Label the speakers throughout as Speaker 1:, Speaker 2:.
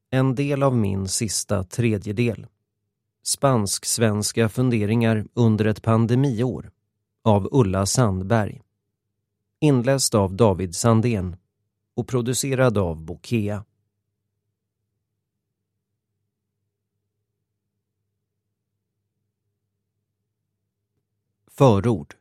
Speaker 1: En del av min sista tredjedel. Spansk-svenska funderingar under ett pandemiår av Ulla Sandberg. Inläst av David Sandén och producerad av Bokea. Förord.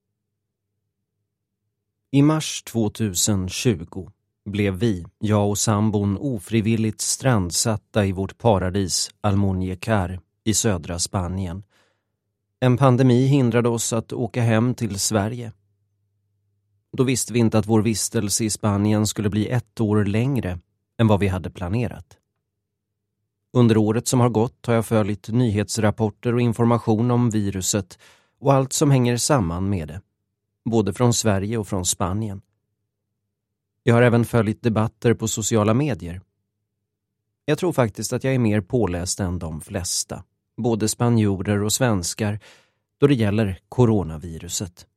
Speaker 1: I mars 2020 blev vi, jag och sambon, ofrivilligt strandsatta i vårt paradis Almuñécar i södra Spanien. En pandemi hindrade oss att åka hem till Sverige. Då visste vi inte att vår vistelse i Spanien skulle bli 1 år längre än vad vi hade planerat. Under året som har gått har jag följt nyhetsrapporter och information om viruset och allt som hänger samman med det, både från Sverige och från Spanien. Jag har även följt debatter på sociala medier. Jag tror faktiskt att jag är mer påläst än de flesta, både spanjorer och svenskar, då det gäller coronaviruset.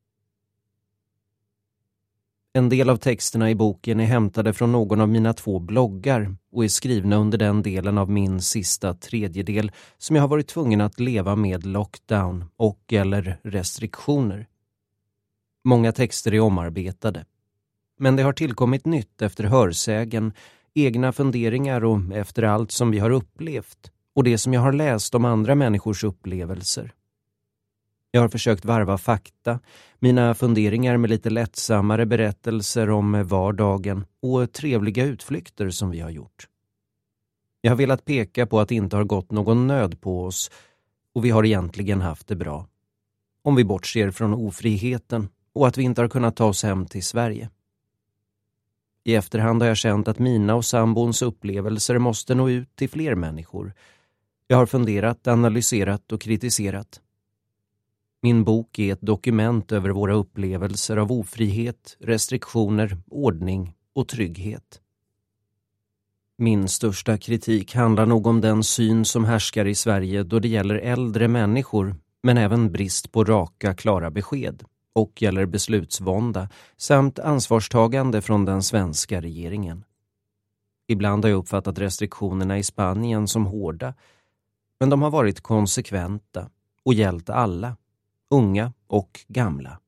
Speaker 1: En del av texterna i boken är hämtade från någon av mina 2 bloggar och är skrivna under den delen av min sista tredjedel som jag har varit tvungen att leva med lockdown och eller restriktioner. Många texter är omarbetade. Men det har tillkommit nytt efter hörsägen, egna funderingar och efter allt som vi har upplevt och det som jag har läst om andra människors upplevelser. Jag har försökt varva fakta, mina funderingar med lite lättsammare berättelser om vardagen och trevliga utflykter som vi har gjort. Jag har velat peka på att det inte har gått någon nöd på oss och vi har egentligen haft det bra. Om vi bortser från ofriheten och att vi inte har kunnat ta oss hem till Sverige. I efterhand har jag känt att mina och sambons upplevelser måste nå ut till fler människor. Jag har funderat, analyserat och kritiserat. Min bok är ett dokument över våra upplevelser av ofrihet, restriktioner, ordning och trygghet. Min största kritik handlar nog om den syn som härskar i Sverige då det gäller äldre människor, men även brist på raka, klara besked och gäller beslutsvånda samt ansvarstagande från den svenska regeringen. Ibland har jag uppfattat restriktionerna i Spanien som hårda, men de har varit konsekventa och gällt alla, unga och gamla.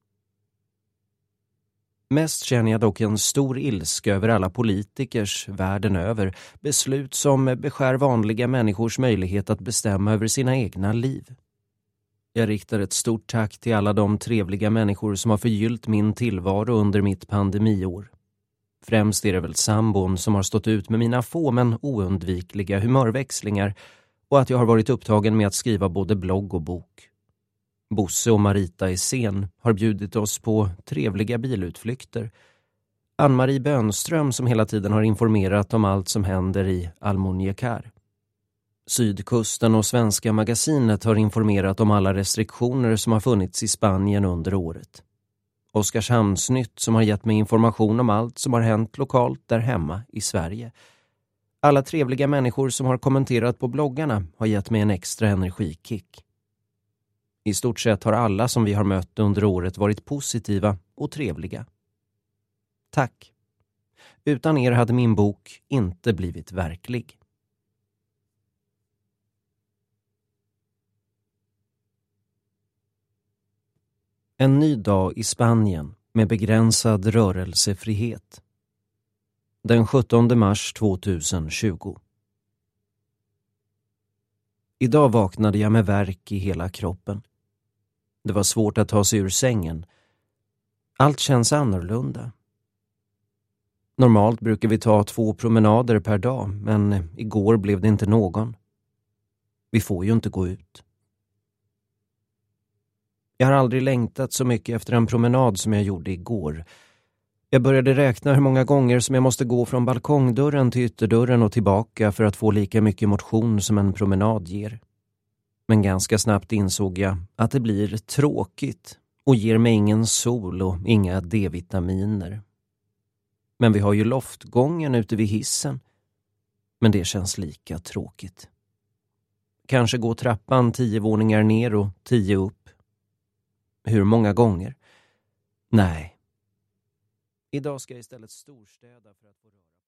Speaker 1: Mest känner jag dock en stor ilska över alla politikers världen över beslut som beskär vanliga människors möjlighet att bestämma över sina egna liv. Jag riktar ett stort tack till alla de trevliga människor som har förgyllt min tillvaro under mitt pandemiår. Främst är det väl sambon som har stått ut med mina få men oundvikliga humörväxlingar och att jag har varit upptagen med att skriva både blogg och bok. Bosse och Marita Isen har bjudit oss på trevliga bilutflykter. Ann-Marie Bönström som hela tiden har informerat om allt som händer i Almuñécar. Sydkusten och Svenska Magasinet har informerat om alla restriktioner som har funnits i Spanien under året. Oskarshamnsnytt som har gett mig information om allt som har hänt lokalt där hemma i Sverige. Alla trevliga människor som har kommenterat på bloggarna har gett mig en extra energikick. I stort sett har alla som vi har mött under året varit positiva och trevliga. Tack. Utan er hade min bok inte blivit verklig. En ny dag i Spanien med begränsad rörelsefrihet. Den 17 mars 2020. Idag vaknade jag med värk i hela kroppen. Det var svårt att ta sig ur sängen. Allt känns annorlunda. Normalt brukar vi ta 2 promenader per dag, men igår blev det inte någon. Vi får ju inte gå ut. Jag har aldrig längtat så mycket efter en promenad som jag gjorde igår. Jag började räkna hur många gånger som jag måste gå från balkongdörren till ytterdörren och tillbaka för att få lika mycket motion som en promenad ger. Men ganska snabbt insåg jag att det blir tråkigt och ger mig ingen sol och inga D-vitaminer. Men vi har ju loftgången ute vid hissen. Men det känns lika tråkigt. Kanske gå trappan 10 våningar ner och 10 upp. Hur många gånger? Nej. Idag ska jag istället storstäda för att få röra.